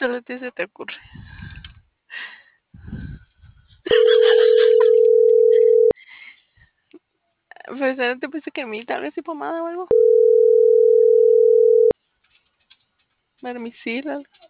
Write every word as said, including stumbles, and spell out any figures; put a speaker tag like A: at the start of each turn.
A: solo a ti se te ocurre. Pero ¿sabes? ¿No te pensé que a mí tal vez y pomada o algo? Vermicil, algo.